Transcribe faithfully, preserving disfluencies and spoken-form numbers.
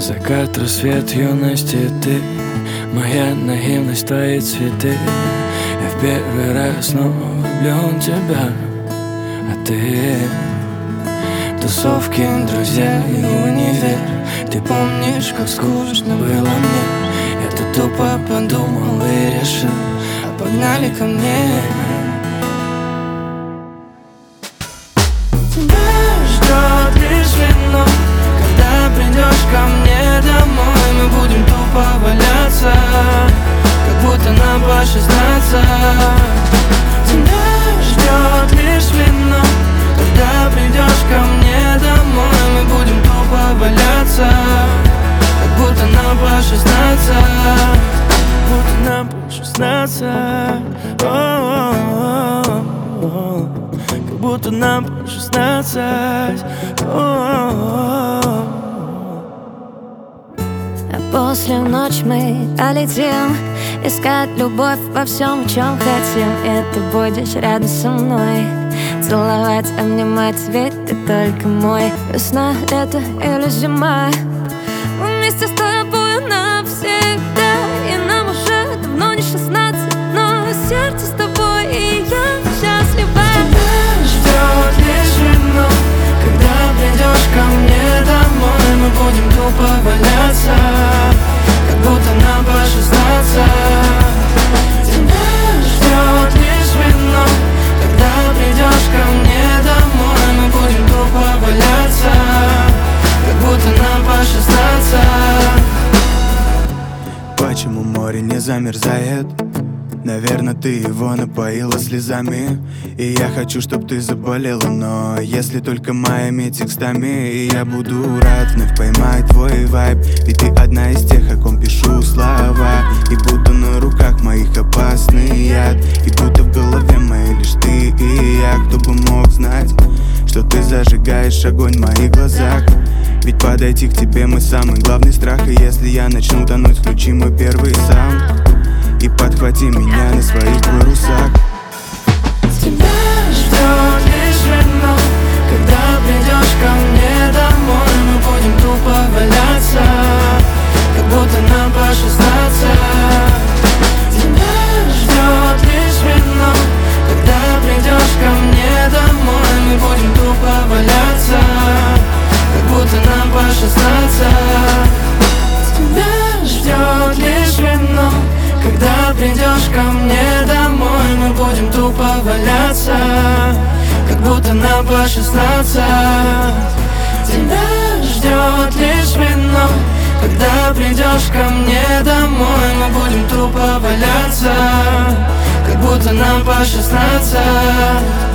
Закат, рассвет юности, ты моя наивность, твои цветы. Я в первый раз снова влюблен в тебя, а ты тусовки, друзья и универ. Ты помнишь, как скучно было мне? Я тут тупо подумал и решил, а погнали ко мне. Тебя ждет лишь вино. Когда придешь ко мне домой, мы будем тупо валяться, как будто нам по шестнадцать. Тебя ждет лишь вино. Когда придешь ко мне домой, мы будем тупо валяться, как будто нам по шестнадцать. Как будто нам по шестнадцать. Как будто нам по шестнадцать. А после ночи мы полетим искать любовь во всем, чем хотим. И ты будешь рядом со мной, целовать, обнимать, ведь ты только мой. Весна, лето или зима, мы вместе с тобой навсегда. И нам уже давно не шестнадцать, но сердце с тобой, и я счастлива. Тебя ждет лишь вино. Когда придешь ко мне домой, мы будем тупо валяться, как будто нам по шестнадцать. Тебя ждет лишь вино. Когда придешь ко мне домой, мы будем тупо валяться, как будто нам по шестнадцать. Почему море не замерзает? Наверное, ты его напоила слезами. И я хочу, чтоб ты заболела, но если только моими текстами. И я буду рад вновь поймать твой вайб, ведь ты одна из тех, о ком пишу слова. И будто на руках моих опасный яд, и будто в голове моей лишь ты и я. Кто бы мог знать, что ты зажигаешь огонь в моих глазах. Ведь подойти к тебе мой самый главный страх. И если я начну тонуть, включи мой первый саунд и подхвати меня на своих парусах. Тебя ждет лишь вино. Когда придешь ко мне домой, мы будем тупо валяться, как будто нам по шестнадцать. Тебя ждет лишь вино. Когда придешь ко мне домой, мы будем тупо валяться, как будто нам по шестнадцать. Тебя ждет лишь вино. Когда придешь ко мне домой, мы будем тупо валяться, как будто нам по шестнадцать. Тебя ждет лишь вино. Когда придешь ко мне домой, мы будем тупо валяться, как будто нам по шестнадцать.